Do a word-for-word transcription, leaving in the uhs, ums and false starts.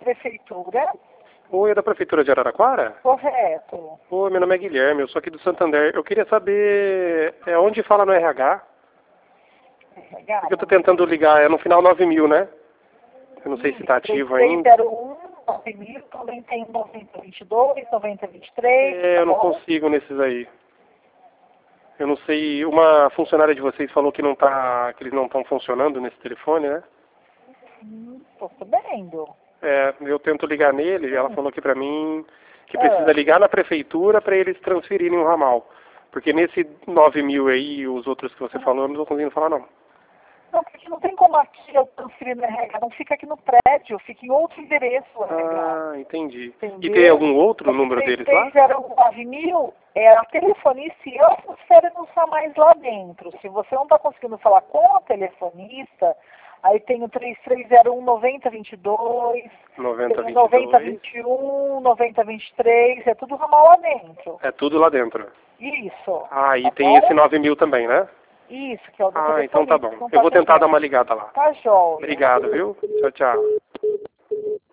prefeitura. Oi, é da Prefeitura de Araraquara? Correto. Oi, meu nome é Guilherme, eu sou aqui do Santander. Eu queria saber é, onde fala no R H. R H, Porque eu tô tentando ligar, é no final nove mil, né? Eu não sei se tá ativo ainda. três zero um, nove mil, também tem noventa, vinte e dois, noventa, vinte e três. É, tá eu não bom? consigo nesses aí. Eu não sei, uma funcionária de vocês falou que não tá, que eles não estão funcionando nesse telefone, né? Hum, tô sabendo. É, eu tento ligar nele e ela falou aqui pra mim que Ah. precisa ligar na prefeitura para eles transferirem o ramal. Porque nesse nove mil aí e os outros que você falou, eu não tô conseguindo falar não. Não, porque não tem como aqui eu transferir no R H, não fica aqui no prédio, fica em outro endereço o R H. Ah, entendi. Entendeu? E tem algum outro número deles lá? três zero um, nove mil é a telefonista e ela transfere nos ramais lá dentro. Se você não está conseguindo falar com a telefonista, aí tem o três três zero um, noventa, vinte e dois, noventa, tem o vinte e noventa, dois. vinte e um, noventa, vinte e três, é tudo ramal lá dentro. É tudo lá dentro. Isso. Ah, e Tá tem bom? esse nove mil também, né? Isso, que é o do Ah, então tá telefonista. bom. que não Eu tá vou tentar dar atendendo. uma ligada lá. Tá jóia. Obrigado, viu? Tchau, tchau.